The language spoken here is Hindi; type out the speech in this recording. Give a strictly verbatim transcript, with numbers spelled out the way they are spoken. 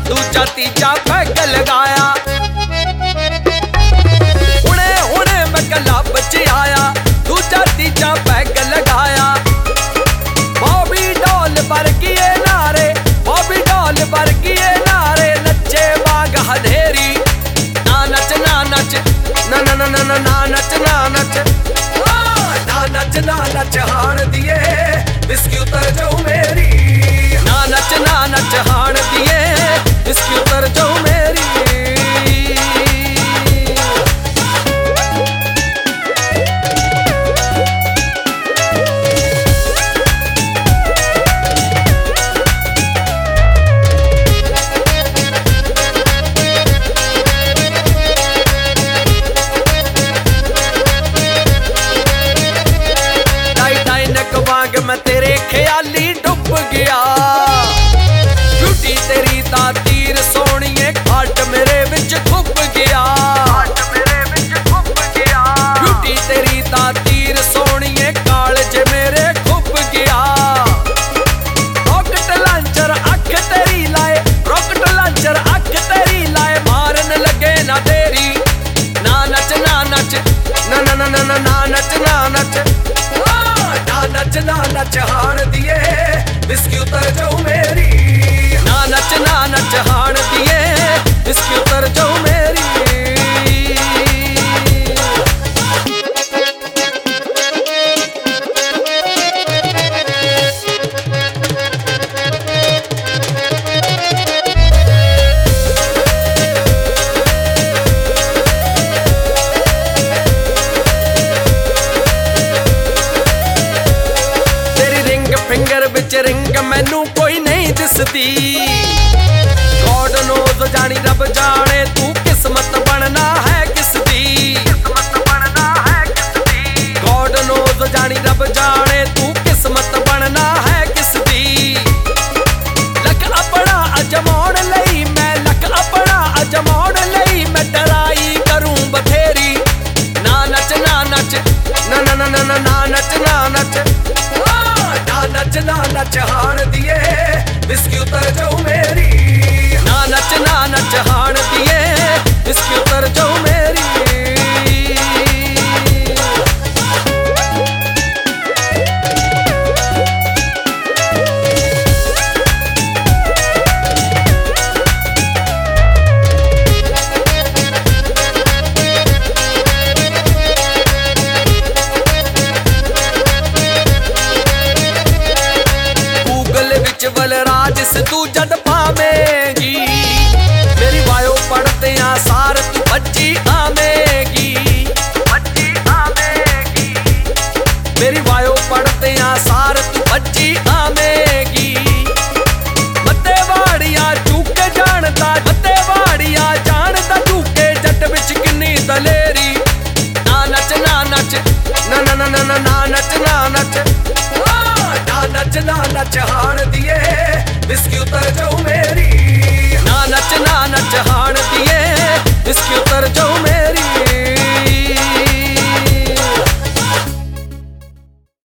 दूजा तीजा पैग लगाया। हुणे हुणे मैं क्लब च आया, दूजा तीजा पैग लगाया। बॉबी डॉल वर्गिए नारे, बॉबी डॉल वर्गिए नारे, नच्चे बाग हधेरी। ना नच ना नच ना ना ना ना ना नच ना नच ना नच ना नच हाण दिए बिस्की उतर जाऊं मेरी। ना नच ना नच हाण दिए बिस्की उतर जाऊं मेरी। मैं तेरे ख्याली डुब गया, ब्यूटी तेरी दा तीर सोहणीए घाट मेरे विच खुब गया। ब्यूटी तेरी दा तीर सोहणीए कालज मेरे खुब गया। रॉकेट लांचर अख तेरी लाए, रॉकेट लांचर अख तेरी लाए, मारन लगे ना तेरी। ना नच ना नच ना ना ना ना ना नच ना नच ना नच ना नच हाण दिए बिस्की उतर जाऊं मेरी। ना नच ना नच हाण दिए बिस्की उतर जाऊं मेरी। फिंगर विच रिंग मैनू कोई नहीं दिसदी। गॉड नोज जानी रब जाने तू किस्मत बनना है किसदी। गॉड नोज जानी रब जाने तू किस्मत बनना है किसदी। लक अपना अजमाउण लई मैं, लक अपना अजमाउण लई मैं डराई करूं बथेरी। ना नच ना नच ना ना ना ना ना नच ना नच ना नच ना नच हाण दिए बिस्की उतर जाऊं मेरी। ना नच ना नच हाण दिए बिस्की उतर जाऊं मेरी। बलराज से तू जद पावेगी, मेरी वायो पढ़ते सार तू बच्ची आवेगी। मेरी वायो पढ़ते सार तू बच्ची आवेगी। मते वाड़िया चूके जानदा, मते वाड़िया जानदा चूके जट विच किन्नी दलेरी। ना नच ना नच ना ना ना ना ना